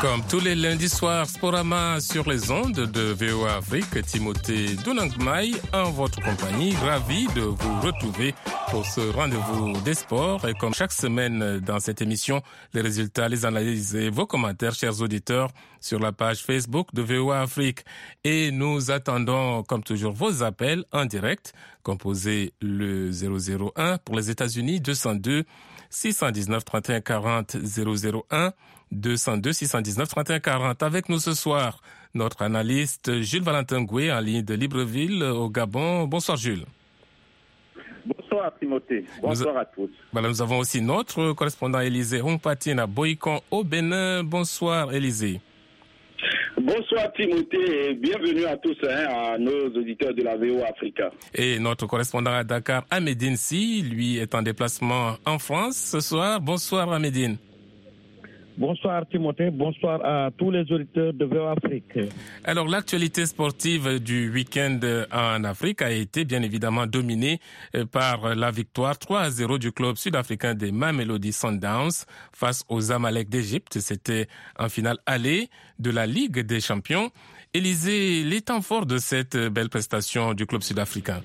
Comme tous les lundis soirs, Sporama sur les ondes de VOA Afrique, Timothée Dounangmaï en votre compagnie, ravi de vous retrouver pour ce rendez-vous des sports. Et comme chaque semaine dans cette émission, les résultats, les analyses et vos commentaires, chers auditeurs, sur la page Facebook de VOA Afrique. Et nous attendons, comme toujours, vos appels en direct, composez le 001 pour les États-Unis, 202 619 31 40 001 202 619 31 40. Avec nous ce soir, notre analyste Jules Valentin Goué en ligne de Libreville au Gabon. Bonsoir Jules. Bonsoir Timothée, bonsoir à tous. Voilà, nous avons aussi notre correspondant Élisée Hongpatine à Boïcon au Bénin. Bonsoir Élisée. Bonsoir Timothée et bienvenue à tous, à nos auditeurs de la VOA Africa. Et notre correspondant à Dakar, Ahmedine Si, lui est en déplacement en France ce soir. Bonsoir Ahmedine. Bonsoir Timothée, bonsoir à tous les auditeurs de VOA Afrique. Alors l'actualité sportive du week-end en Afrique a été bien évidemment dominée par la victoire 3-0 du club sud-africain des Mamelodi Sundowns face aux Zamalek d'Égypte. C'était en finale aller de la Ligue des Champions. Élisée, les temps forts de cette belle prestation du club sud-africain.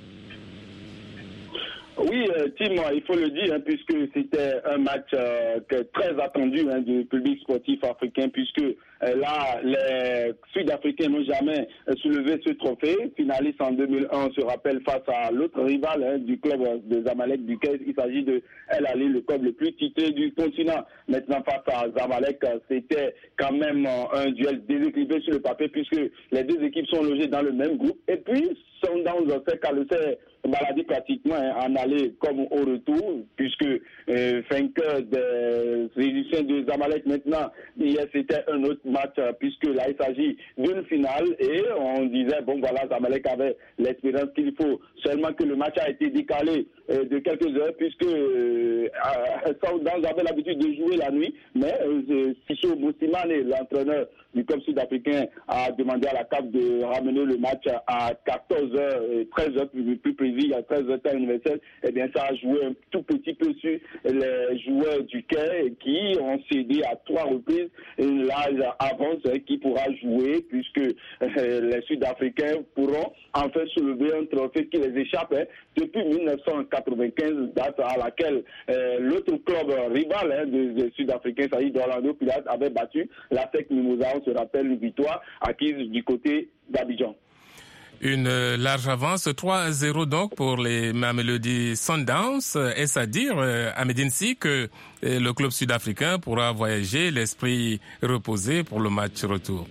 Oui, Tim, il faut le dire, puisque c'était un match très attendu du public sportif africain, puisque là, les Sud-Africains n'ont jamais soulevé ce trophée. Finaliste en 2001, on se rappelle, face à l'autre rival du club de Zamalek, duquel il s'agit de El Ahly, le club le plus titré du continent. Maintenant, face à Zamalek, c'était quand même un duel déséquilibré sur le papier, puisque les deux équipes sont logées dans le même groupe. Et puis, Sundowns s'est baladé pratiquement en aller comme au retour, puisque vainqueur des éditions de Zamalek maintenant, hier c'était un autre match, puisque là il s'agit d'une finale et on disait, bon voilà, Zamalek avait l'espérance qu'il faut, seulement que le match a été décalé de quelques heures, puisque Sundowns avait l'habitude de jouer la nuit, mais Sissoko Moussimane, l'entraîneur du club sud-africain, a demandé à la CAF de ramener le match à 14h, 13h plus précis, à 13h temps universel. Eh bien, ça a joué un tout petit peu sur les joueurs du Caire qui ont cédé à 3 reprises l'âge avance qui pourra jouer, puisque les Sud-Africains pourront enfin soulever un trophée qui les échappe depuis 1995, date à laquelle l'autre club rival des Sud-Africains, c'est-à-dire d'Orlando Pirates, avait battu la SEC Mimosa. On se rappelle une victoire acquise du côté d'Abidjan. Une large avance, 3-0 donc pour les Mamelodi Sundowns. Est-ce à dire, Ahmedine Si, que le club sud-africain pourra voyager l'esprit reposé pour le match retour?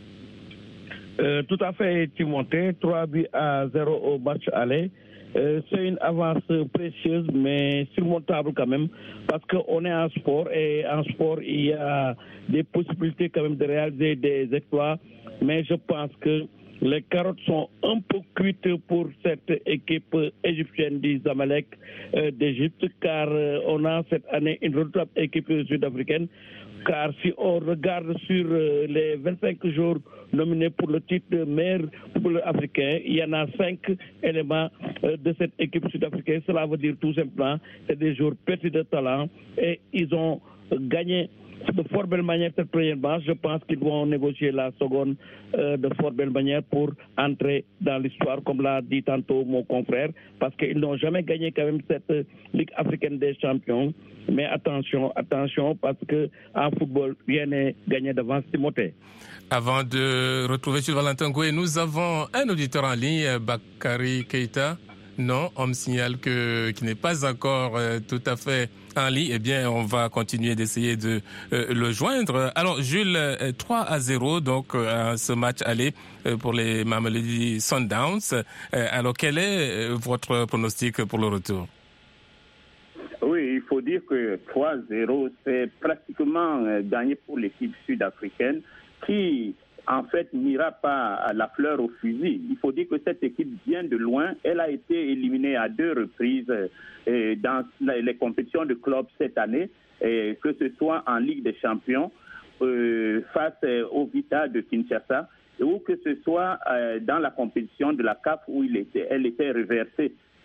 Tout à fait, Timothée. 3-0 au match aller. C'est une avance précieuse, mais surmontable quand même, parce qu'on est en sport, et en sport, il y a des possibilités quand même de réaliser des exploits, mais je pense que les carottes sont un peu cuites pour cette équipe égyptienne du Zamalek d'Égypte, car on a cette année une redoutable équipe sud-africaine. Car si on regarde sur les 25 jours nominés pour le titre de meilleur footballeur africain, il y en a 5 éléments de cette équipe sud-africaine. Cela veut dire tout simplement c'est des joueurs pétris de talent et ils ont gagné de fort belle manière cette première manche. Je pense qu'ils vont négocier la seconde de fort belle manière pour entrer dans l'histoire, comme l'a dit tantôt mon confrère, parce qu'ils n'ont jamais gagné quand même cette Ligue africaine des champions. Mais attention, parce que en football, rien n'est gagné d'avance, Timothée. Avant de retrouver Jules Valentin Goué, nous avons un auditeur en ligne, Bakary Keita. Non, on me signale qu'il n'est pas encore tout à fait en ligne. Eh bien, on va continuer d'essayer de le joindre. Alors, Jules, 3-0, donc, ce match aller pour les Mamelodi Sundowns. Alors, quel est votre pronostic pour le retour? Oui, il faut dire que 3-0, c'est pratiquement gagné pour l'équipe sud-africaine qui, en fait, n'ira pas à la fleur au fusil. Il faut dire que cette équipe vient de loin. Elle a été éliminée à 2 reprises dans les compétitions de clubs cette année, que ce soit en Ligue des Champions, face au Vita de Kinshasa, ou que ce soit dans la compétition de la CAF où elle était reversée.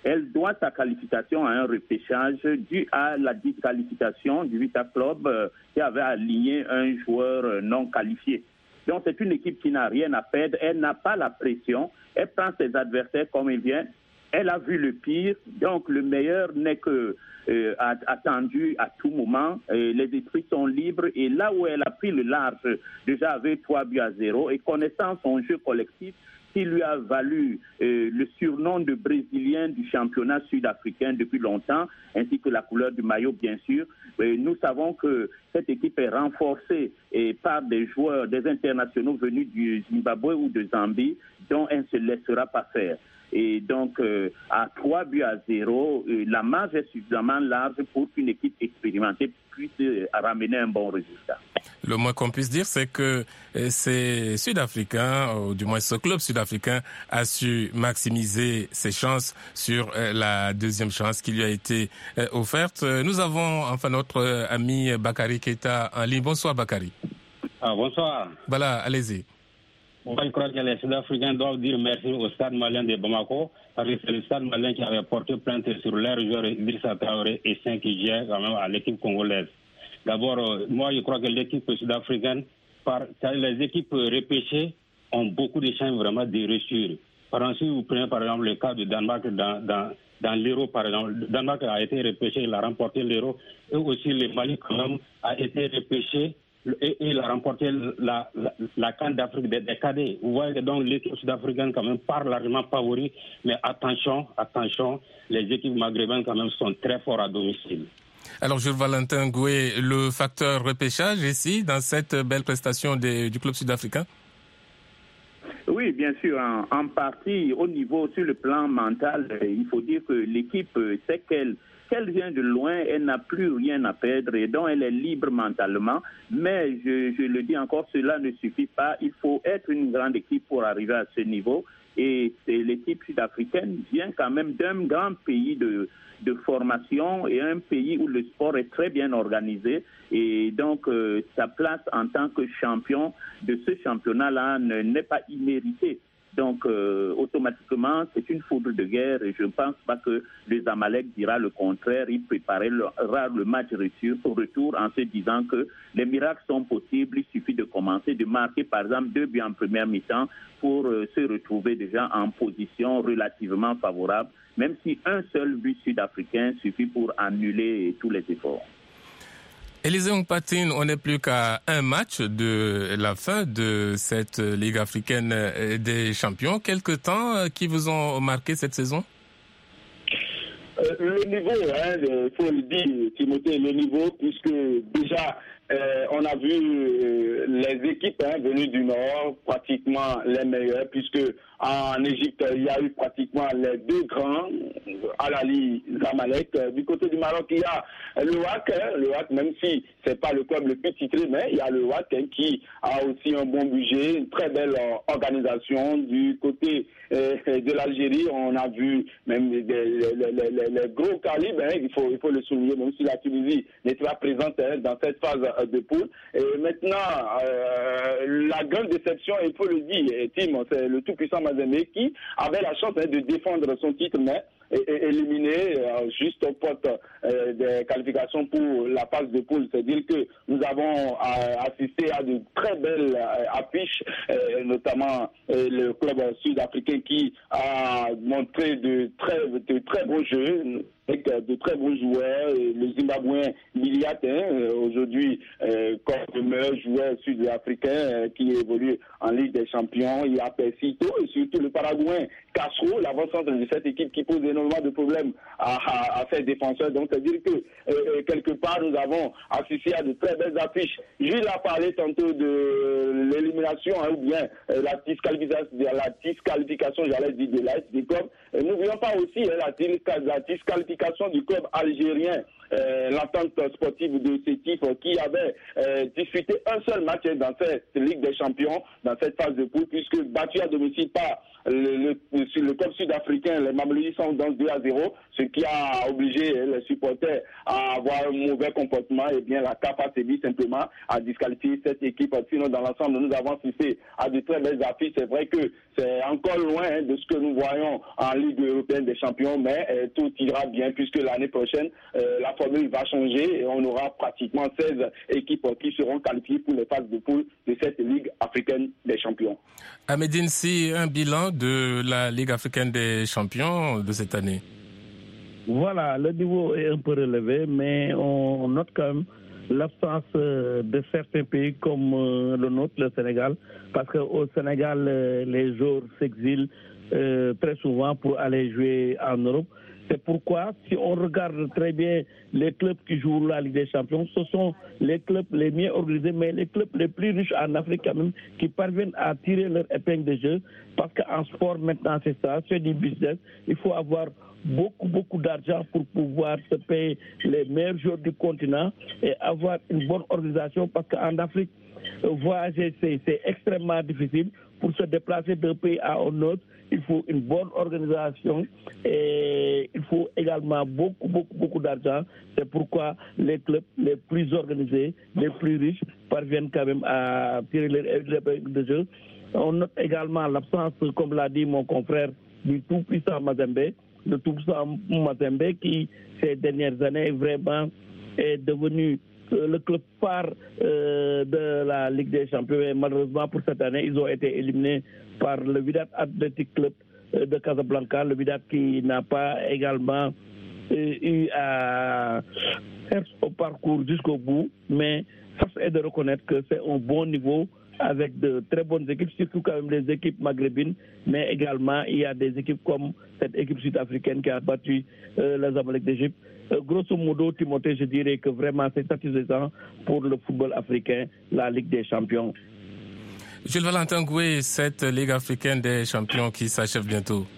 elle doit sa qualification à un repêchage dû à la disqualification du Vita Club qui avait aligné un joueur non qualifié. Donc c'est une équipe qui n'a rien à perdre, elle n'a pas la pression, elle prend ses adversaires comme il vient, elle a vu le pire, donc le meilleur n'est que attendu à tout moment, les esprits sont libres et là où elle a pris le large, déjà avec 3-0 et connaissant son jeu collectif, qui lui a valu le surnom de Brésilien du championnat sud-africain depuis longtemps, ainsi que la couleur du maillot, bien sûr. Nous savons que cette équipe est renforcée par des joueurs, des internationaux venus du Zimbabwe ou de Zambie, dont elle ne se laissera pas faire. Et donc, à 3-0, la marge est suffisamment large pour qu'une équipe expérimentée puisse ramener un bon résultat. Le moins qu'on puisse dire, c'est que ces Sud-Africains, ou du moins ce club sud-africain, a su maximiser ses chances sur la deuxième chance qui lui a été offerte. Nous avons enfin notre ami Bakary Keita en ligne. Bonsoir Bakary. Bonsoir. Voilà, allez-y. Moi, je crois que les Sud-Africains doivent dire merci au stade malien de Bamako, parce que c'est le stade malien qui avait porté plainte sur leur joueur Idrissa Traoré et 5 qui gèrent quand même à l'équipe congolaise. D'abord, moi, je crois que l'équipe sud-africaine, les équipes repêchées ont beaucoup de chances vraiment de réussir. Par exemple, si vous prenez par exemple le cas du Danemark dans l'Euro, par exemple, le Danemark a été repêché, il a remporté l'Euro, et aussi le Mali quand même a été repêché. Et il a remporté la CAN d'Afrique des cadets. Vous voyez que donc l'équipe sud-africaine quand même part largement favori, mais attention, les équipes maghrébines quand même sont très fortes à domicile. Alors Jules Valentin Goué, le facteur repêchage ici, dans cette belle prestation du club sud-africain? Oui, bien sûr, en partie au niveau, sur le plan mental, il faut dire que l'équipe sait qu'elle vient de loin, elle n'a plus rien à perdre et donc elle est libre mentalement. Mais je le dis encore, cela ne suffit pas. Il faut être une grande équipe pour arriver à ce niveau. Et l'équipe sud-africaine vient quand même d'un grand pays de formation et un pays où le sport est très bien organisé. Et donc, sa place en tant que champion de ce championnat-là n'est pas imméritée. Donc, automatiquement, c'est une foudre de guerre et je ne pense pas que le Zamalek dira le contraire. Il préparera le match retour en se disant que les miracles sont possibles. Il suffit de commencer, de marquer par exemple 2 buts en première mi-temps pour se retrouver déjà en position relativement favorable, même si un seul but sud-africain suffit pour annuler tous les efforts. Élisée Mpatine, on n'est plus qu'à un match de la fin de cette Ligue africaine des champions. Quelques temps qui vous ont marqué cette saison? Le niveau, il faut le dire, Timothée, le niveau, puisque déjà, on a vu les équipes venues du Nord, pratiquement les meilleures, puisque en Égypte, il y a eu pratiquement les 2 grands, Al-Ahly, Zamalek. Du côté du Maroc, il y a le WAC, même si c'est pas le club le plus titré, mais il y a le WAC qui a aussi un bon budget, une très belle organisation. Du côté de l'Algérie, on a vu même les gros calibres, il faut le souligner, même si la Tunisie n'était pas présente dans cette phase de poule. Et maintenant, la grande déception, il faut le dire, Tim, c'est le tout-puissant Mazembe qui avait la chance de défendre son titre, mais éliminé juste au pote des qualifications pour la phase de poule. C'est-à-dire que nous avons assisté à de très belles affiches, notamment le club sud-africain qui a montré de très beaux jeux, avec de très bons joueurs. Le Zimbabwéen Miliat, aujourd'hui comme le meilleur joueur sud-africain qui évolue en Ligue des Champions. Il y a Persito et surtout le Paraguayen Castro, l'avant-centre de cette équipe qui pose énormément de problèmes à ses défenseurs. Donc, c'est-à-dire que quelque part, nous avons assisté à de très belles affiches. Jules a parlé tantôt de l'élimination ou bien la disqualification, j'allais dire, de l'AS Décom. N'oublions pas aussi la disqualification qualification du club algérien, l'entente sportive de Sétif, qui avait disputé un seul match dans cette Ligue des Champions, dans cette phase de poule, puisque battu à domicile par le club sud-africain, les Mamelouis sont donc 2-0, ce qui a obligé les supporters à avoir un mauvais comportement. Et bien la CAF a sévi simplement à disqualifier cette équipe. Sinon, dans l'ensemble, nous avons assisté à de très belles affiches. C'est vrai que c'est encore loin de ce que nous voyons en Ligue européenne des champions, mais tout ira bien puisque l'année prochaine, la formule va changer et on aura pratiquement 16 équipes qui seront qualifiées pour les phases de poule de cette Ligue africaine des champions. Ahmedine Sy, un bilan de la Ligue africaine des champions de cette année. Voilà, le niveau est un peu relevé, mais on note quand même l'absence de certains pays comme le nôtre, le Sénégal, parce qu'au Sénégal, les joueurs s'exilent très souvent pour aller jouer en Europe. C'est pourquoi, si on regarde très bien les clubs qui jouent la Ligue des Champions, ce sont les clubs les mieux organisés, mais les clubs les plus riches en Afrique quand même, qui parviennent à tirer leur épingle de jeu. Parce qu'en sport, maintenant, c'est ça, c'est du business. Il faut avoir beaucoup d'argent pour pouvoir se payer les meilleurs joueurs du continent et avoir une bonne organisation. Parce qu'en Afrique, voyager, c'est extrêmement difficile. Pour se déplacer d'un pays à un autre, il faut une bonne organisation et il faut également beaucoup d'argent. C'est pourquoi les clubs les plus organisés, les plus riches, parviennent quand même à tirer les épingles de jeu. On note également l'absence, comme l'a dit mon confrère, du tout-puissant Mazembe. Le tout-puissant Mazembe qui, ces dernières années, vraiment est devenu le club phare de la Ligue des Champions. Et malheureusement, pour cette année, ils ont été éliminés par le Wydad Athletic Club de Casablanca. Le Wydad qui n'a pas également eu à faire au parcours jusqu'au bout. Mais force est de reconnaître que c'est un bon niveau avec de très bonnes équipes, surtout quand même les équipes maghrébines, mais également il y a des équipes comme cette équipe sud-africaine qui a battu les Zamalek d'Égypte. Grosso modo, Timothée, je dirais que vraiment c'est satisfaisant pour le football africain, la Ligue des Champions. Jules Valentin Goué, cette Ligue africaine des champions qui s'achève bientôt.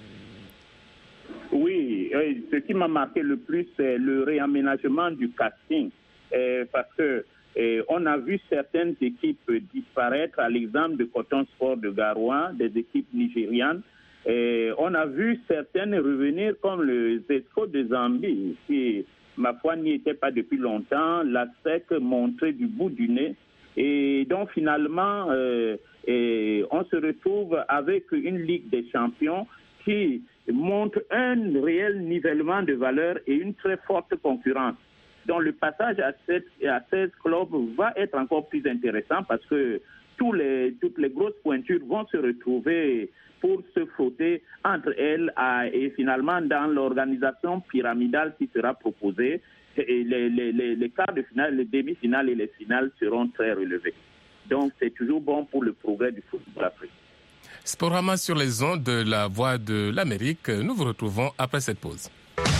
Oui, ce qui m'a marqué le plus, c'est le réaménagement du casting, parce que on a vu certaines équipes disparaître, à l'exemple de Coton Sport de Garoua, des équipes nigérianes. On a vu certaines revenir comme le Zesco de Zambie, qui, ma foi, n'y était pas depuis longtemps. La SEC montrait du bout du nez. Et donc, finalement, on se retrouve avec une Ligue des champions qui montre un réel nivellement de valeur et une très forte concurrence. Donc le passage à 16 clubs va être encore plus intéressant parce que toutes les grosses pointures vont se retrouver pour se frotter entre elles et finalement dans l'organisation pyramidale qui sera proposée, et les quarts de finale, les demi-finales et les finales seront très relevés. Donc c'est toujours bon pour le progrès du football africain. Sporama sur les ondes de la Voix de l'Amérique. Nous vous retrouvons après cette pause.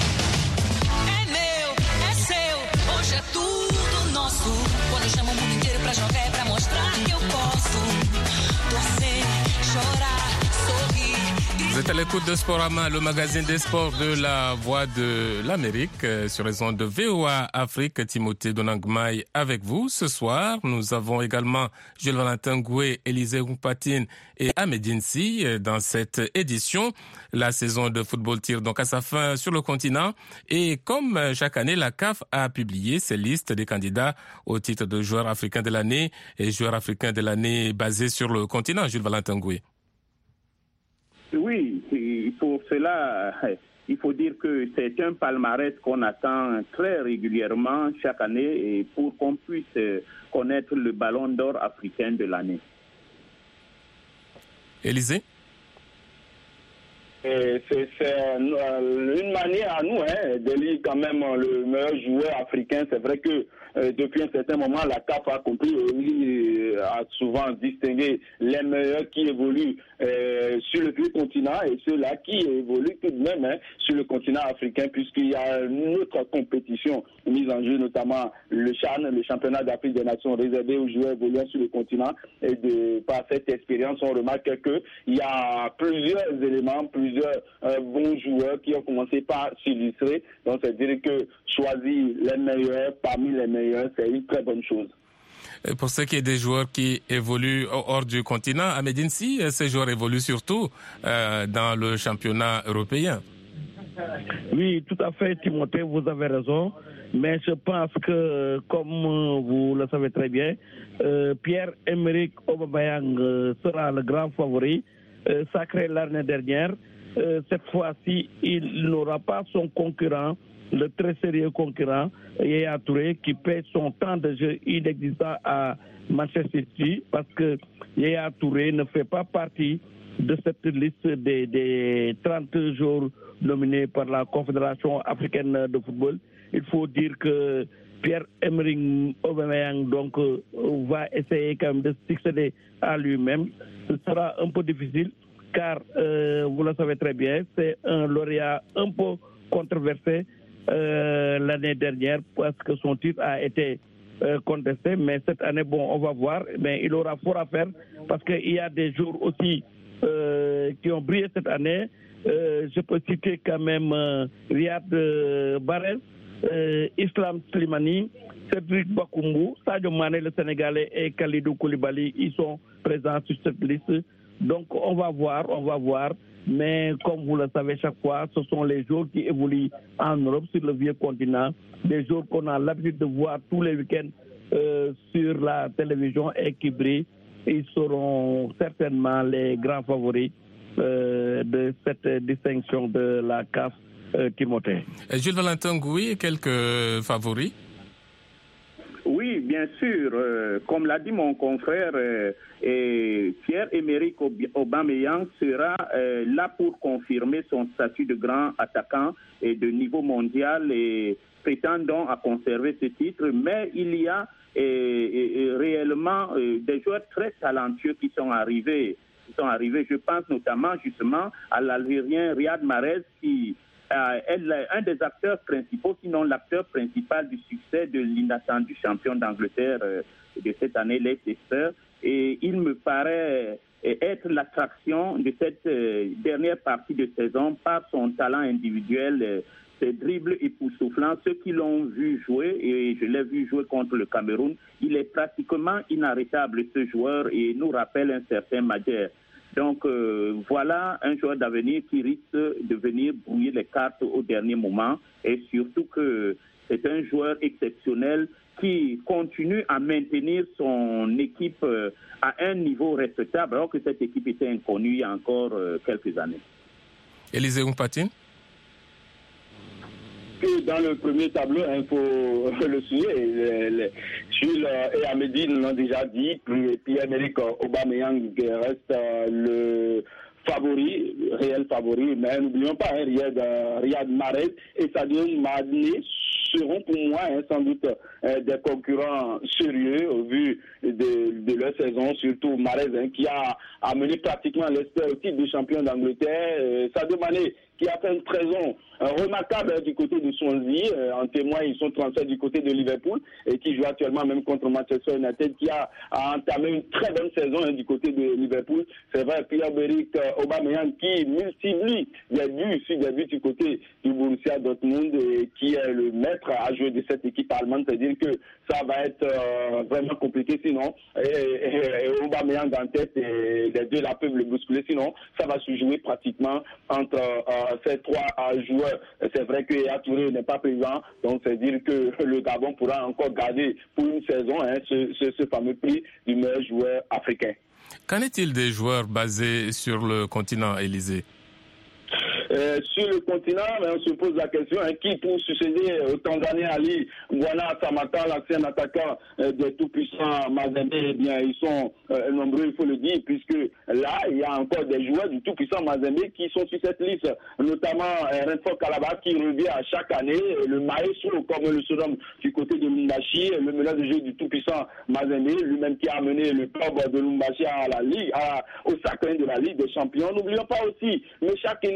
Vous êtes à l'écoute de Sporama, le magazine des sports de la Voix de l'Amérique, sur les ondes de VOA Afrique. Timothée Donangmaï avec vous. Ce soir, nous avons également Jules Valentin Goué, Élisée Roumpatine et Ahmedine Sy dans cette édition. La saison de football tire donc à sa fin sur le continent. Et comme chaque année, la CAF a publié ses listes des candidats au titre de joueur africain de l'année et joueur africain de l'année basé sur le continent. Jules Valentin Goué. Oui, pour cela, il faut dire que c'est un palmarès qu'on attend très régulièrement chaque année et pour qu'on puisse connaître le ballon d'or africain de l'année. Élisée? C'est une manière à nous d'élire quand même le meilleur joueur africain. C'est vrai que depuis un certain moment, la CAF a compris et a souvent distingué les meilleurs qui évoluent sur le continent et ceux-là qui évoluent tout de même sur le continent africain, puisqu'il y a une autre compétition mise en jeu, notamment le CHAN, le championnat d'Afrique des Nations réservé aux joueurs évoluant sur le continent. Et par cette expérience, on remarque qu'il y a plusieurs éléments, plusieurs plusieurs bons joueurs qui ont commencé par s'illustrer. Donc, c'est-à-dire que choisir les meilleurs parmi les meilleurs, c'est une très bonne chose. Et pour ce qui est des joueurs qui évoluent hors du continent, à Médine, si ces joueurs évoluent surtout dans le championnat européen. Oui, tout à fait, Timothée, vous avez raison. Mais je pense que, comme vous le savez très bien, Pierre-Emerick Aubameyang sera le grand favori, sacré l'année dernière. Cette fois-ci, il n'aura pas son concurrent, le très sérieux concurrent, Yaya Touré, qui paie son temps de jeu inexistant à Manchester City, parce que Yaya Touré ne fait pas partie de cette liste des 30 jours nominés par la Confédération africaine de football. Il faut dire que Pierre-Emerick Aubameyang donc va essayer quand même de succéder à lui-même. Ce sera un peu difficile car, vous le savez très bien, c'est un lauréat un peu controversé l'année dernière parce que son titre a été contesté. Mais cette année, bon, on va voir. Mais il aura fort à faire parce qu'il y a des jours aussi qui ont brillé cette année. Je peux citer quand même Riyad Mahrez, Islam Slimani, Cédric Bakoungu, Sadio Mané le Sénégalais et Kalidou Koulibaly, ils sont présents sur cette liste. Donc on va voir. Mais comme vous le savez chaque fois, ce sont les joueurs qui évoluent en Europe, sur le vieux continent, des joueurs qu'on a l'habitude de voir tous les week-ends sur la télévision et qui brillent. Ils seront certainement les grands favoris de cette distinction de la CAF, Timothée. Jules Valentin Gouy, quelques favoris? Oui, bien sûr. Comme l'a dit mon confrère, Pierre-Emerick Aubameyang sera là pour confirmer son statut de grand attaquant et de niveau mondial et prétendant à conserver ce titre. Mais il y a réellement des joueurs très talentueux qui sont arrivés. Je pense notamment justement à l'Algérien Riyad Mahrez qui est un des acteurs principaux, sinon l'acteur principal du succès de l'inattendu champion d'Angleterre de cette année, Leicester. Et il me paraît être l'attraction de cette dernière partie de saison par son talent individuel, ses dribbles époustouflants. Ceux qui l'ont vu jouer, et je l'ai vu jouer contre le Cameroun, il est pratiquement inarrêtable ce joueur et nous rappelle un certain Madjer. Donc voilà un joueur d'avenir qui risque de venir brouiller les cartes au dernier moment et surtout que c'est un joueur exceptionnel qui continue à maintenir son équipe à un niveau respectable alors que cette équipe était inconnue il y a encore quelques années. Élisée Mpatine? Que dans le premier tableau, il faut le souligner, Jules et Amédine l'ont déjà dit, Pierre-Emerick Aubameyang reste le favori, réel favori, mais n'oublions pas Riyad Mahrez et Sadio Mané seront pour moi sans doute des concurrents sérieux au vu de leur saison, surtout Mahrez qui a amené pratiquement Leicester au titre de champion d'Angleterre, Sadio Mané qui a fait une saison remarquable du côté de Swansea, en témoigne son transfert du côté de Liverpool et qui joue actuellement même contre Manchester United qui a entamé une très bonne saison du côté de Liverpool. C'est vrai, Pierre-Emerick Aubameyang qui multiplie des buts du côté du Borussia Dortmund et qui est le maître à jouer de cette équipe allemande, c'est-à-dire que ça va être vraiment compliqué sinon, et Aubameyang en tête et les deux là peuvent le bousculer, sinon ça va se jouer pratiquement entre ces trois joueurs. C'est vrai que Yaya Touré n'est pas présent, donc c'est dire que le Gabon pourra encore garder pour une saison ce fameux prix du meilleur joueur africain. Qu'en est-il des joueurs basés sur le continent, Élisée? Sur le continent, on se pose la question qui pour succéder au Tanzanien Ali Bwana Samata, l'ancien attaquant des tout-puissants Mazembe. Eh bien, ils sont nombreux, il faut le dire, puisque là, il y a encore des joueurs du tout-puissant Mazembe qui sont sur cette liste, notamment Renfort Kalaba qui revient à chaque année, le maestro, comme le surnomme du côté de Lumbashi, le meneur de jeu du tout-puissant Mazembe, lui-même qui a amené le club de Lumbashi à la Ligue, au sacre de la Ligue des Champions. N'oublions pas aussi Meshak Elia,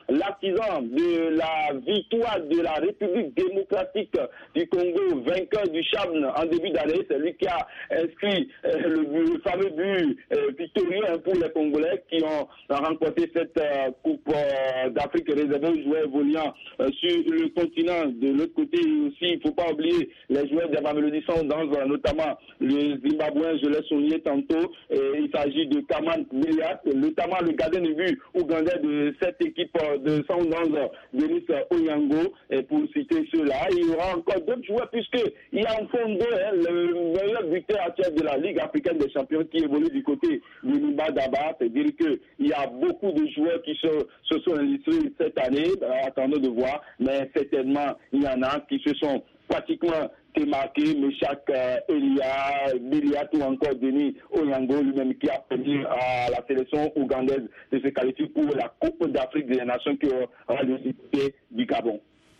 l'artisan de la victoire de la République démocratique du Congo, vainqueur du Cham en début d'année. C'est lui qui a inscrit le fameux but victorieux pour les Congolais qui ont remporté cette Coupe d'Afrique réservée aux joueurs évoluant sur le continent. De l'autre côté aussi, il ne faut pas oublier les joueurs des Mamelodi Sundowns, notamment le Zimbabwéen, je l'ai souligné tantôt. Il s'agit de Kaman Biliat, notamment le gardien de but ougandais de cette équipe de Sundowns, Denis Onyango, et pour citer ceux-là. Il y aura encore d'autres joueurs puisqu'il y a en fond le meilleur buteur actuel de la Ligue africaine des champions qui évolue du côté de Nimba Daba. C'est-à-dire qu'il y a beaucoup de joueurs qui se sont illustrés cette année. Attendons de voir, mais certainement il y en a qui se sont pratiquement démarqués. Meshak Elia, Biliat ou encore Denis Onyango, lui-même qui a permis à la sélection ougandaise de se qualifier pour la Coupe d'Afrique des Nations qui aura lieu du Gabon.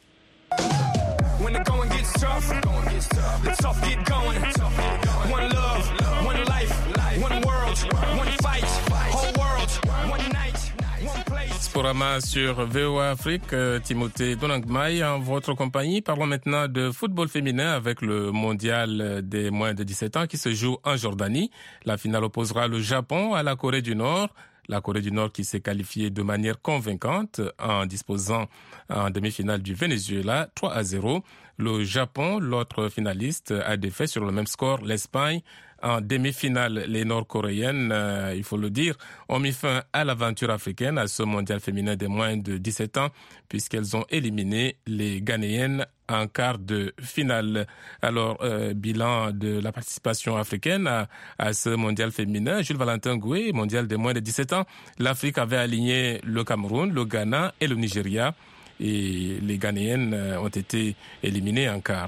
When the going gets tough, the tough get going. One love, one life, one world, one fight, whole world, one night, one place. Sporama sur VOA Afrique, Timothée Donangmai en votre compagnie. Parlons maintenant de football féminin avec le mondial des moins de 17 ans qui se joue en Jordanie. La finale opposera le Japon à la Corée du Nord. La Corée du Nord qui s'est qualifiée de manière convaincante en disposant en demi-finale du Venezuela 3-0. Le Japon, l'autre finaliste, a défait sur le même score l'Espagne. En demi-finale, les Nord-Coréennes, il faut le dire, ont mis fin à l'aventure africaine à ce mondial féminin des moins de 17 ans puisqu'elles ont éliminé les Ghanéennes en quart de finale. Alors, bilan de la participation africaine à ce mondial féminin. Jules Valentin Goué, mondial des moins de 17 ans. L'Afrique avait aligné le Cameroun, le Ghana et le Nigeria. Et les Ghanéennes ont été éliminées en quart.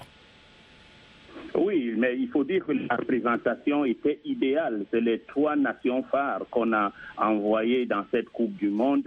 Oui, mais il faut dire que la représentation était idéale. C'est les 3 nations phares qu'on a envoyées dans cette Coupe du Monde.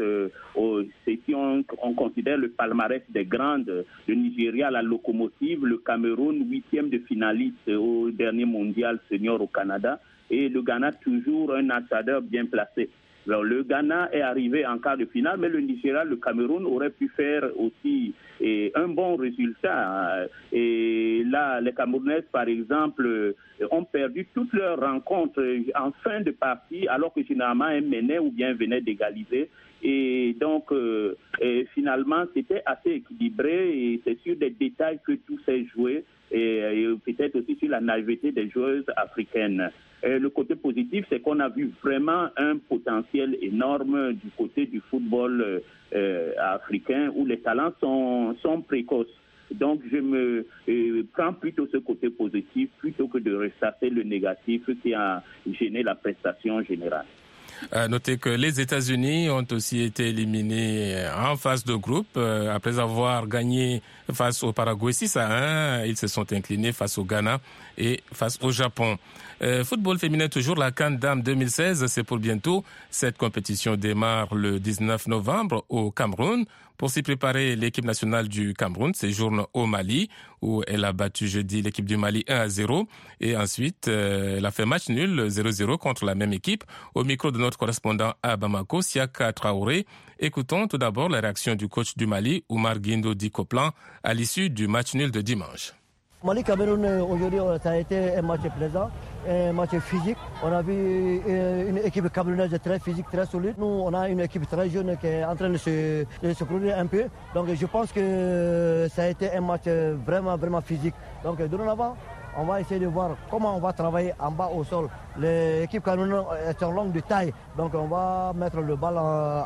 Si on considère le palmarès des grandes, le Nigeria, la locomotive, le Cameroun, 8e de finaliste au dernier mondial senior au Canada, et le Ghana toujours un ambassadeur bien placé. Alors, le Ghana est arrivé en quart de finale, mais le Nigeria, le Cameroun auraient pu faire aussi un bon résultat. Et là, les Camerounaises, par exemple, ont perdu toutes leurs rencontres en fin de partie, alors que généralement elles menaient ou bien venaient d'égaliser. Et donc, finalement, c'était assez équilibré et c'est sur des détails que tout s'est joué et peut-être aussi sur la naïveté des joueuses africaines. Le côté positif, c'est qu'on a vu vraiment un potentiel énorme du côté du football africain où les talents sont précoces. Donc, je me prends plutôt ce côté positif plutôt que de ressasser le négatif qui a gêné la prestation générale. Notez que les États-Unis ont aussi été éliminés en phase de groupe. Après avoir gagné face au Paraguay 6-1, ils se sont inclinés face au Ghana et face au Japon. Football féminin toujours, la CAN Dames 2016, c'est pour bientôt. Cette compétition démarre le 19 novembre au Cameroun. Pour s'y préparer, l'équipe nationale du Cameroun séjourne au Mali, où elle a battu jeudi l'équipe du Mali 1-0. Et ensuite, elle a fait match nul 0-0 contre la même équipe. Au micro de notre correspondant à Bamako, Siaka Traoré. Écoutons tout d'abord la réaction du coach du Mali, Oumar Guindo Dikoplan, à l'issue du match nul de dimanche. Mali-Cameroun, aujourd'hui, ça a été un match plaisant, un match physique. On a vu une équipe camerounaise très physique, très solide. Nous, on a une équipe très jeune qui est en train de se produire un peu. Donc, je pense que ça a été un match vraiment, vraiment physique. Donc, dorénavant, on va essayer de voir comment on va travailler en bas au sol. L'équipe camerounaise est en longue de taille, donc on va mettre le ballon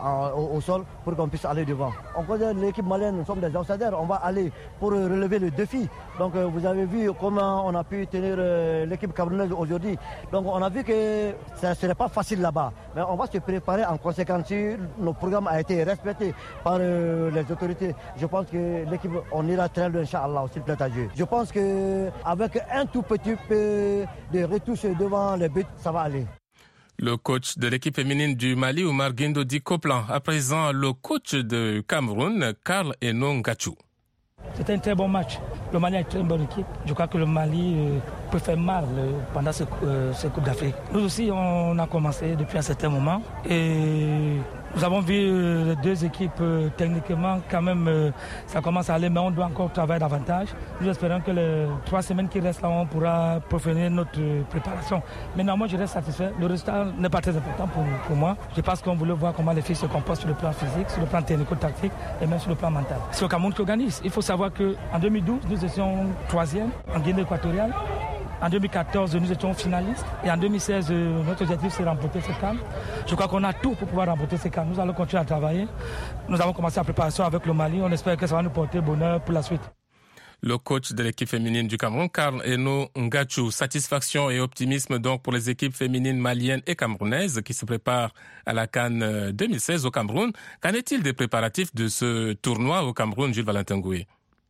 au sol pour qu'on puisse aller devant. On connaît l'équipe malienne, nous sommes des outsiders, on va aller pour relever le défi. Donc vous avez vu comment on a pu tenir l'équipe camerounaise aujourd'hui. Donc on a vu que ça ne serait pas facile là-bas, mais on va se préparer en conséquence. Si nos programmes ont été respectés par les autorités, je pense que l'équipe, on ira très loin, Inch'Allah, s'il plaît à Dieu. Je pense qu'avec un tout petit peu de retouche devant les buts, ça va aller. Le coach de l'équipe féminine du Mali, Oumar Guindo Dikoplan. À présent, le coach de Cameroun, Karl Enon Gachou. C'était un très bon match. Le Mali a une très bonne équipe. Je crois que le Mali peut faire mal pendant ce Coupe d'Afrique. Nous aussi, on a commencé depuis un certain moment. Et Nous avons vu les deux équipes techniquement quand même ça commence à aller, mais on doit encore travailler davantage. Nous espérons que les 3 semaines qui restent là, on pourra peaufiner notre préparation. Maintenant, moi je reste satisfait. Le résultat n'est pas très important pour moi. Je pense qu'on voulait voir comment les filles se comportent sur le plan physique, sur le plan technico-tactique et même sur le plan mental. C'est le Cameroun qui organise. Il faut savoir qu'en 2012, nous étions 3e en Guinée équatoriale. En 2014, nous étions finalistes. Et en 2016, notre objectif, c'est de remporter ces CAN. Je crois qu'on a tout pour pouvoir remporter ces CAN. Nous allons continuer à travailler. Nous avons commencé la préparation avec le Mali. On espère que ça va nous porter bonheur pour la suite. Le coach de l'équipe féminine du Cameroun, Karl Eno Ngachou. Satisfaction et optimisme donc pour les équipes féminines maliennes et camerounaises qui se préparent à la CAN 2016 au Cameroun. Qu'en est-il des préparatifs de ce tournoi au Cameroun, Jules Valentin Goué?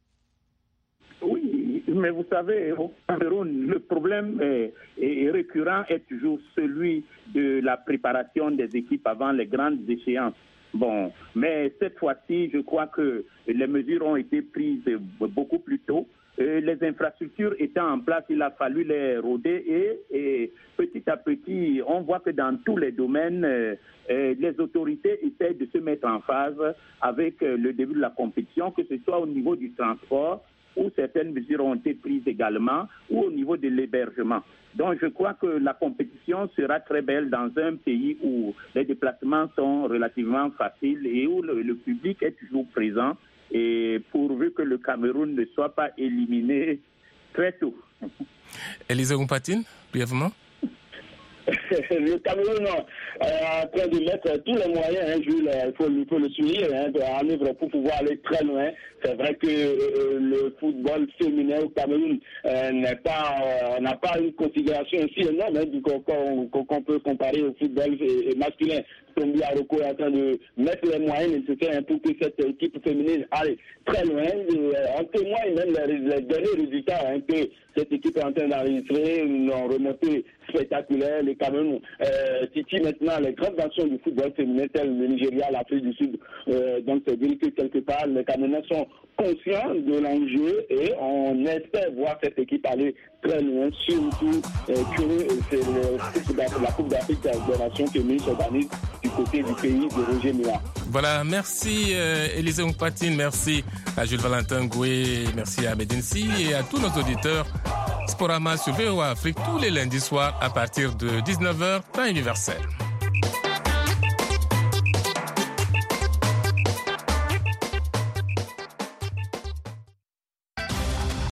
Mais vous savez, au Cameroun, le problème est récurrent est toujours celui de la préparation des équipes avant les grandes échéances. Bon, mais cette fois-ci, je crois que les mesures ont été prises beaucoup plus tôt. Les infrastructures étant en place, il a fallu les roder et petit à petit, on voit que dans tous les domaines, les autorités essaient de se mettre en phase avec le début de la compétition, que ce soit au niveau du transport, où certaines mesures ont été prises également, ou au niveau de l'hébergement. Donc je crois que la compétition sera très belle dans un pays où les déplacements sont relativement faciles et où le public est toujours présent, et pourvu que le Cameroun ne soit pas éliminé très tôt. Élisée Mpatine, brièvement. Le Cameroun est en train de mettre tous les moyens, Jules, il faut le souligner, en œuvre pour pouvoir aller très loin. C'est vrai que le football féminin au Cameroun n'a pas une configuration aussi énorme qu'on peut comparer au football masculin. Tombi Aroko est en train de mettre les moyens nécessaires pour que cette équipe féminine aille très loin. En témoigne même les derniers résultats que cette équipe est en train d'enregistrer, une remontée spectaculaire. Le Cameroun titille maintenant les grandes nations du football féminin, telles le Nigeria, l'Afrique du Sud. Donc c'est dire que quelque part, les Camerounais sont conscients de l'enjeu et on espère voir cette équipe aller très loin, surtout que c'est la Coupe d'Afrique des Nations féminines s'organise du côté du pays de Roger Mila. Voilà, merci Élisée Mpatine, merci à Jules Valentin Goué, merci à Medinsi et à tous nos auditeurs. Sporama sur VOA Afrique tous les lundis soirs à partir de 19h, temps universel.